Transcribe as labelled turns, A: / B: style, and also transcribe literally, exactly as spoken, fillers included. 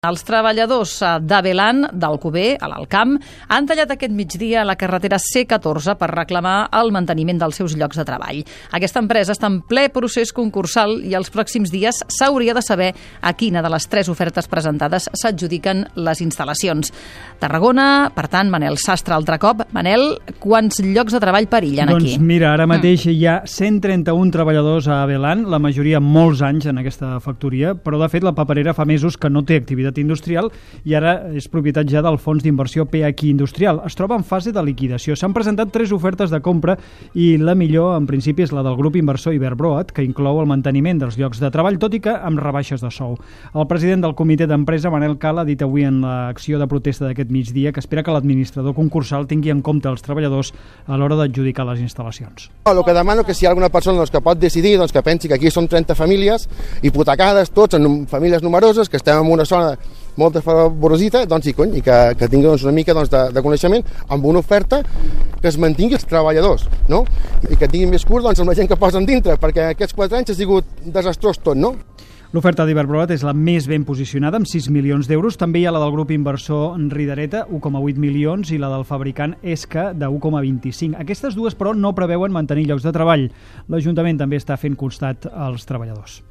A: Els treballadors d'Avelan, d'Alcover, a l'Alcamp, han tallat aquest migdia la carretera C catorze per reclamar el manteniment dels seus llocs de treball. Aquesta empresa està en ple procés concursal i els pròxims dies s'hauria de saber a quina de les tres ofertes presentades s'adjudiquen les instal·lacions. Tarragona, per tant, Manel Sastre altre cop. Manel, quants llocs de treball perillen aquí?
B: Doncs mira, ara mateix hi ha cent trenta-un treballadors a Avelan, la majoria molts anys en aquesta factoria, però de fet la paperera fa mesos que no té activitat industrial i ara és propietat ja del fons d'inversió P H I Industrial. Es troba en fase de liquidació. S'han presentat tres ofertes de compra i la millor, en principi, és la del grup inversor Iberbroad, que inclou el manteniment dels llocs de treball, tot i que amb rebaixes de sou. El president del comitè d'empresa, Manel Cala, ha dit avui en l'acció de protesta d'aquest migdia que espera que l'administrador concursal tingui en compte els treballadors a l'hora d'adjudicar les instal·lacions.
C: El que demano que si hi ha alguna persona doncs, que pot decidir doncs, que pensi que aquí són trenta famílies hipotecades, tots en famílies numeroses, que estem en una zona molt favorosita, doncs i cony, i que, que tingui doncs, una mica doncs, de, de coneixement amb una oferta que es mantingui els treballadors, no? I que tinguin més curt doncs, amb la gent que posen dintre, perquè aquests quatre anys ha sigut desastrós tot, no?
B: L'oferta d'Iberbroad és la més ben posicionada, amb sis milions d'euros. També hi ha la del grup inversor Ridareta, un coma vuit milions, i la del fabricant Esca, de un coma vint-i-cinc. Aquestes dues, però, no preveuen mantenir llocs de treball. L'Ajuntament també està fent costat als treballadors.